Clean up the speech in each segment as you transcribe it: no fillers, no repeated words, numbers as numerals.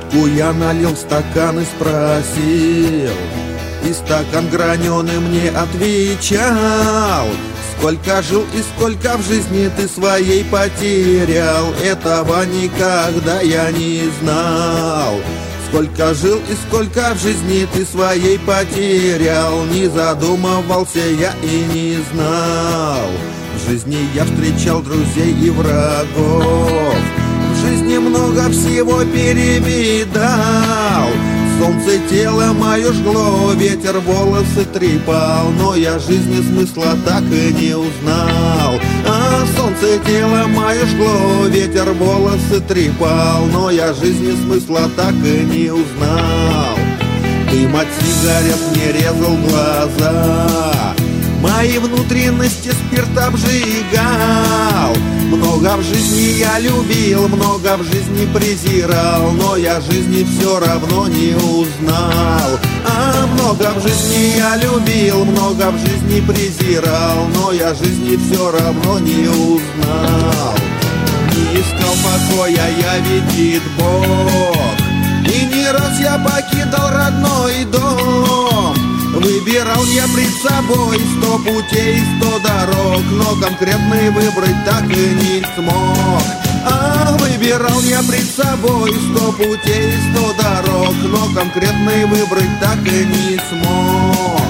Водку я налил в стакан и спросил, и стакан граненый мне отвечал: сколько жил и сколько в жизни ты своей потерял, этого никогда я не знал. Сколько жил и сколько в жизни ты своей потерял, не задумывался я и не знал. В жизни я встречал друзей и врагов, в жизни много всего перевидал. Солнце тело мое жгло, ветер волосы трепал, но я жизни смысла так и не узнал. А солнце тело мое жгло, ветер волосы трепал, но я жизни смысла так и не узнал. Дым от сигарет мне резал глаза, мои внутренности спирт обжигал. Много в жизни я любил, много в жизни презирал, но я жизни все равно не узнал. А много в жизни я любил, много в жизни презирал, но я жизни все равно не узнал. Не искал покоя я, видит Бог, и не раз я покидал родной дом. Выбирал я пред собой 100 путей, 100 дорог, но конкретный выбрать так и не смог. А выбирал я пред собой 100 путей, 100 дорог, но конкретный выбрать так и не смог.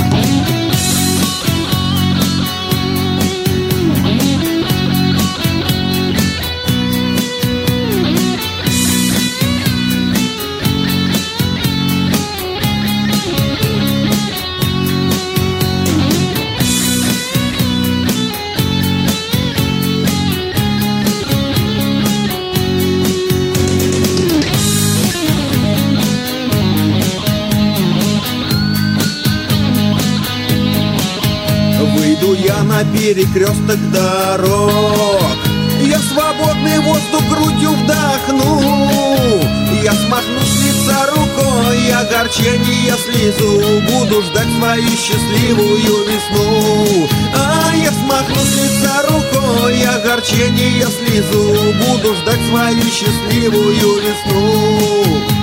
Выйду я на перекресток дорог, я свободный воздух грудью вдохну. Я смахну с лица рукой огорчение, слезу, буду ждать свою счастливую весну. А я смахну с лица рукой огорчение, слезу, буду ждать свою счастливую весну.